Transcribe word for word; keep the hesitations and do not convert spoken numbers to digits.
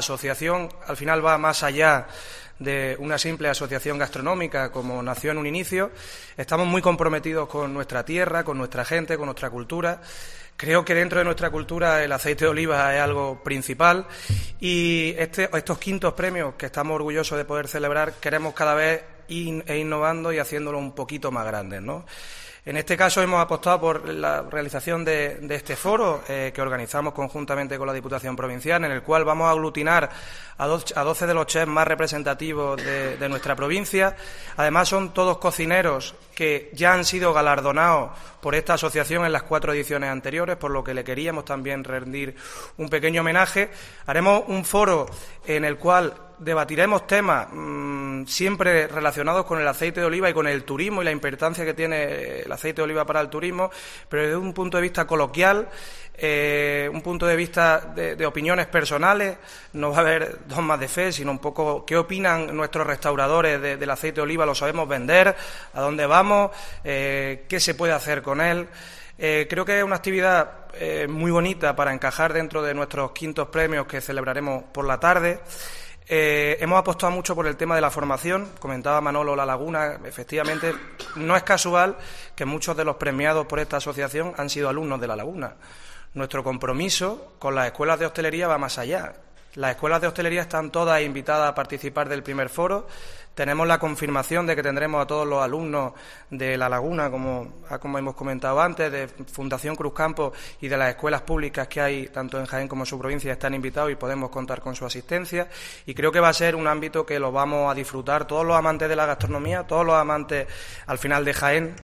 asociación al final va más allá de una simple asociación gastronómica como nació en un inicio. Estamos muy comprometidos con nuestra tierra, con nuestra gente, con nuestra cultura. Creo que dentro de nuestra cultura el aceite de oliva es algo principal y este, estos quintos premios que estamos orgullosos de poder celebrar queremos cada vez ir e innovando y haciéndolo un poquito más grandes, ¿no? En este caso hemos apostado por la realización de, de este foro eh, que organizamos conjuntamente con la Diputación Provincial, en el cual vamos a aglutinar a, do, a doce de los chefs más representativos de, de nuestra provincia. Además son todos cocineros que ya han sido galardonados por esta asociación en las cuatro ediciones anteriores, por lo que le queríamos también rendir un pequeño homenaje. Haremos un foro en el cual debatiremos temas mmm, siempre relacionados con el aceite de oliva y con el turismo y la importancia que tiene el aceite de oliva para el turismo, pero desde un punto de vista coloquial, eh, un punto de vista de, de opiniones personales. No va a haber dogmas de fe, sino un poco qué opinan nuestros restauradores de, del aceite de oliva, lo sabemos vender, a dónde vamos, eh, qué se puede hacer con él. Eh, creo que es una actividad eh, muy bonita para encajar dentro de nuestros quintos premios que celebraremos por la tarde. Eh, hemos apostado mucho por el tema de la formación. Comentaba Manolo La Laguna, efectivamente no es casual que muchos de los premiados por esta asociación han sido alumnos de La Laguna. Nuestro compromiso con las escuelas de hostelería va más allá. Las escuelas de hostelería están todas invitadas a participar del primer foro. Tenemos la confirmación de que tendremos a todos los alumnos de La Laguna, como, como hemos comentado antes, de Fundación Cruzcampo y de las escuelas públicas que hay tanto en Jaén como en su provincia, están invitados y podemos contar con su asistencia. Y creo que va a ser un ámbito que lo vamos a disfrutar todos los amantes de la gastronomía, todos los amantes al final de Jaén.